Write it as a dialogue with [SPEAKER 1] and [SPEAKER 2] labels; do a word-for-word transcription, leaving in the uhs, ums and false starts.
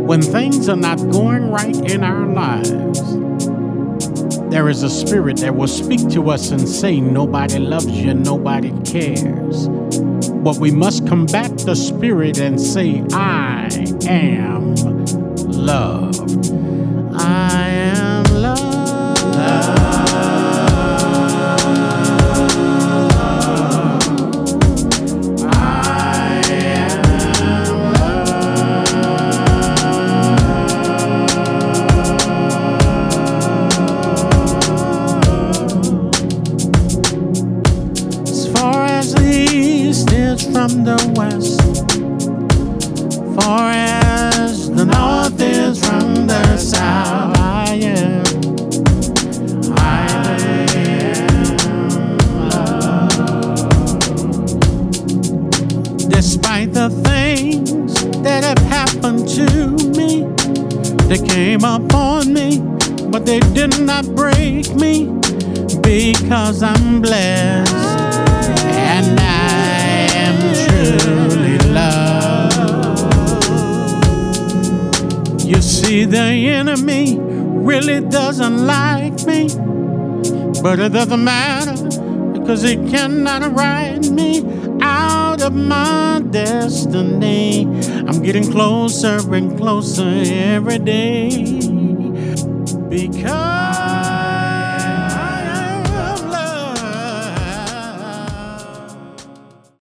[SPEAKER 1] When things are not going right in our lives, there is a spirit that will speak to us and say, nobody loves you, nobody cares. But we must combat the spirit and say, I am loved. I am loved. Love. I am loved. As far as the east is from the west, far as the north is from the south, I am, I am loved. Despite the things that have happened to me, they came upon me, but they did not break me, because I'm blessed and I am truly loved. You see, the enemy really doesn't like me, but it doesn't matter, because he cannot ride me out of my destiny. I'm getting closer and closer every day, because